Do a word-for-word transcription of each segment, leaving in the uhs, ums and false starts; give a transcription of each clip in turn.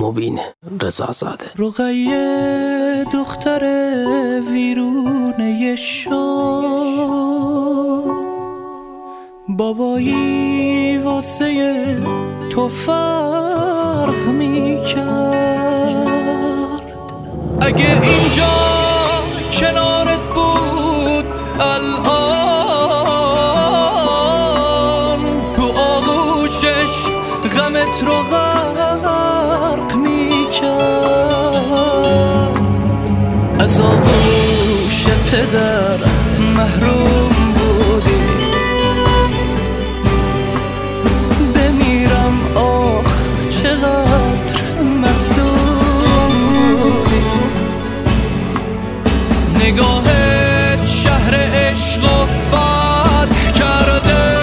مبین رضازاده. رقیه دختر ویرونه شام، بابایی واسه تو فرق میکرد. اگه اینجا کنارت بود الان، تو آغوشش غمت رو غرق میکرد. از آغوش پدر محروم بودی، بمیرم آخ چقدر مظلوم بودی. نگاهت شهر عشق و فتح کرده،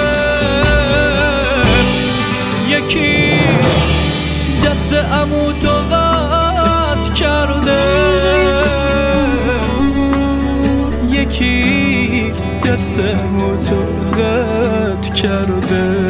یکی دست عمو تو قطع کرده، یکی دست عمو تو قطع کرده.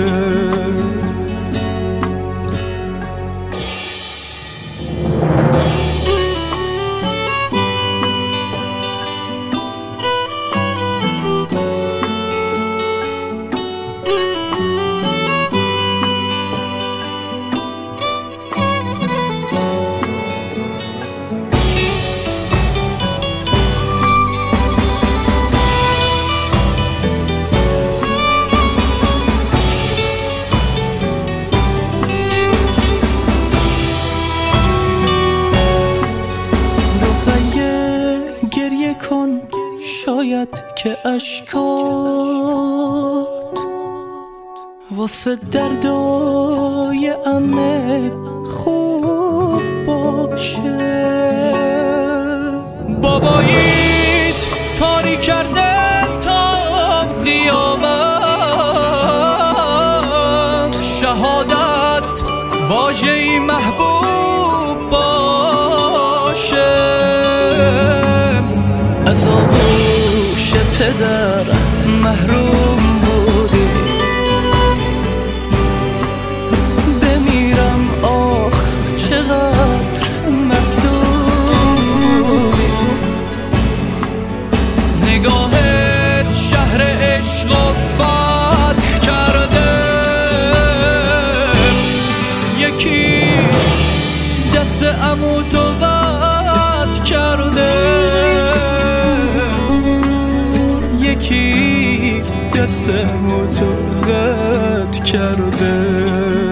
گریه کن شاید که اشکات واسه دردای عمه خوب باشه. باباییت کاری کرده تا قیامت، شهادت واژه‌ای محبوب باشه. از آغوش پدر محروم بودی، بمیرم آخ چقدر مظلوم بودی. نگاهت شهر عشق و فتح کرده، یکی دست عمو تو قطع کرده، یکی دست عمو تو قطع کرده.